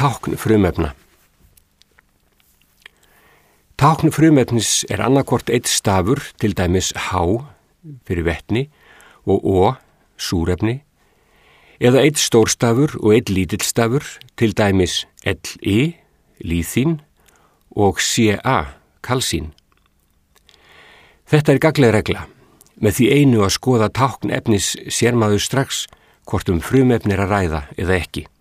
Tákn frumefna. Tákn frumefnis annarkvort einn stafur, til dæmis H fyrir vetni og O, súrefni, eða einn stórstafur og einn lítillstafur, til dæmis Li, líþín, og Ca, kalsín. Þetta gagnleg regla. Með því einu að skoða tákn efnis sér maður strax hvort frumefni að ræða eða ekki.